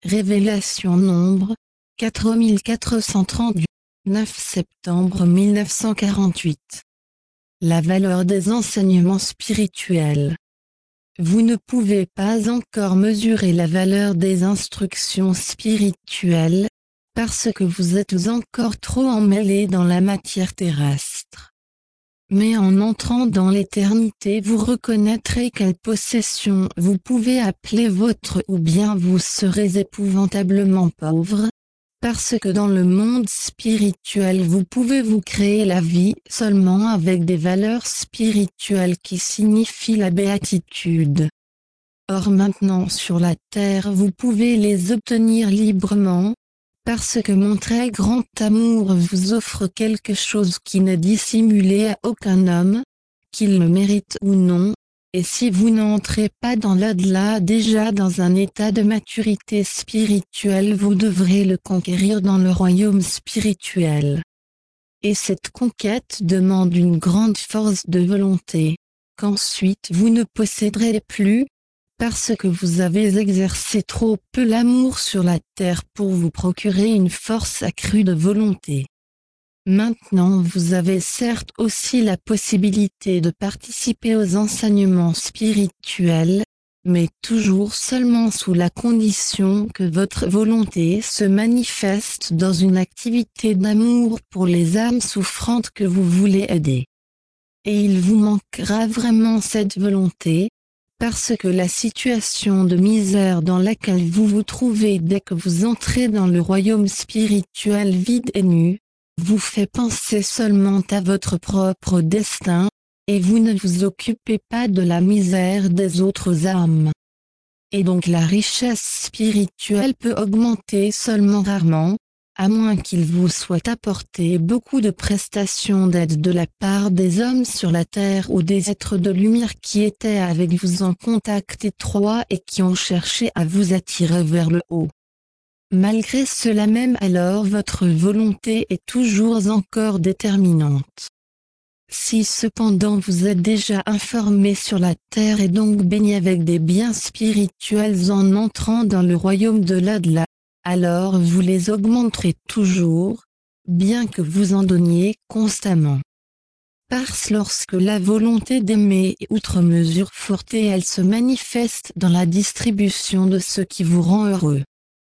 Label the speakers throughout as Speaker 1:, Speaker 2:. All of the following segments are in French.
Speaker 1: Révélation Nombre, 4430 du 9 septembre 1948. La valeur des enseignements spirituels. Vous ne pouvez pas encore mesurer la valeur des instructions spirituelles, parce que vous êtes encore trop emmêlés dans la matière terrestre. Mais en entrant dans l'éternité vous reconnaîtrez quelle possession vous pouvez appeler votre ou bien vous serez épouvantablement pauvre, parce que dans le monde spirituel vous pouvez vous créer la vie seulement avec des valeurs spirituelles qui signifient la béatitude. Or maintenant sur la terre vous pouvez les obtenir librement, parce que mon très grand amour vous offre quelque chose qui n'est dissimulé à aucun homme, qu'il le mérite ou non, et si vous n'entrez pas dans l'au-delà déjà dans un état de maturité spirituelle vous devrez le conquérir dans le royaume spirituel. Et cette conquête demande une grande force de volonté, qu'ensuite vous ne posséderez plus, parce que vous avez exercé trop peu l'amour sur la terre pour vous procurer une force accrue de volonté. Maintenant vous avez certes aussi la possibilité de participer aux enseignements spirituels, mais toujours seulement sous la condition que votre volonté se manifeste dans une activité d'amour pour les âmes souffrantes que vous voulez aider. Et il vous manquera vraiment cette volonté, parce que la situation de misère dans laquelle vous vous trouvez dès que vous entrez dans le royaume spirituel vide et nu, vous fait penser seulement à votre propre destin, et vous ne vous occupez pas de la misère des autres âmes. Et donc la richesse spirituelle peut augmenter seulement rarement, à moins qu'il vous soit apporté beaucoup de prestations d'aide de la part des hommes sur la terre ou des êtres de lumière qui étaient avec vous en contact étroit et qui ont cherché à vous attirer vers le haut. Malgré cela même alors votre volonté est toujours encore déterminante. Si cependant vous êtes déjà informé sur la terre et donc baigné avec des biens spirituels en entrant dans le royaume de l'au-delà, alors vous les augmenterez toujours, bien que vous en donniez constamment. Parce lorsque la volonté d'aimer est outre mesure forte et elle se manifeste dans la distribution de ce qui vous rend heureux.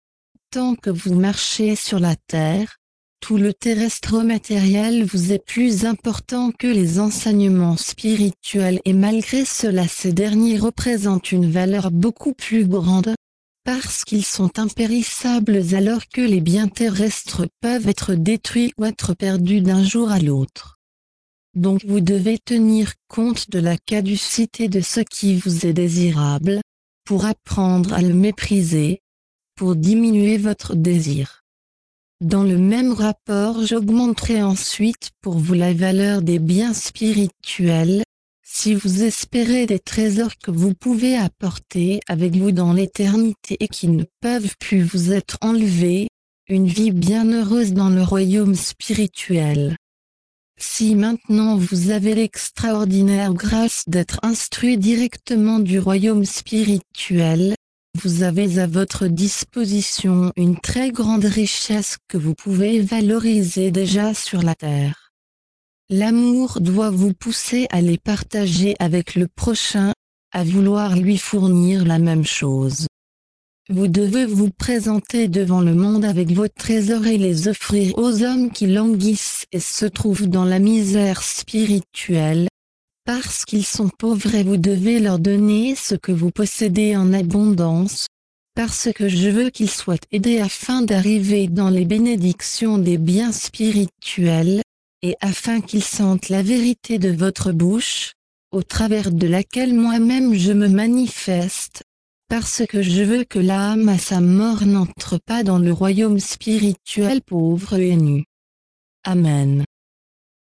Speaker 1: Tant que vous marchez sur la terre, tout le terrestre matériel vous est plus important que les enseignements spirituels et malgré cela ces derniers représentent une valeur beaucoup plus grande, parce qu'ils sont impérissables alors que les biens terrestres peuvent être détruits ou être perdus d'un jour à l'autre. Donc vous devez tenir compte de la caducité de ce qui vous est désirable, pour apprendre à le mépriser, pour diminuer votre désir. Dans le même rapport j'augmenterai ensuite pour vous la valeur des biens spirituels, si vous espérez des trésors que vous pouvez apporter avec vous dans l'éternité et qui ne peuvent plus vous être enlevés, une vie bienheureuse dans le royaume spirituel. Si maintenant vous avez l'extraordinaire grâce d'être instruit directement du royaume spirituel, vous avez à votre disposition une très grande richesse que vous pouvez valoriser déjà sur la terre. L'amour doit vous pousser à les partager avec le prochain, à vouloir lui fournir la même chose. Vous devez vous présenter devant le monde avec vos trésors et les offrir aux hommes qui languissent et se trouvent dans la misère spirituelle, parce qu'ils sont pauvres et vous devez leur donner ce que vous possédez en abondance, parce que je veux qu'ils soient aidés afin d'arriver dans les bénédictions des biens spirituels, et afin qu'ils sentent la vérité de votre bouche, au travers de laquelle moi-même je me manifeste, parce que je veux que l'âme à sa mort n'entre pas dans le royaume spirituel pauvre et nu. Amen.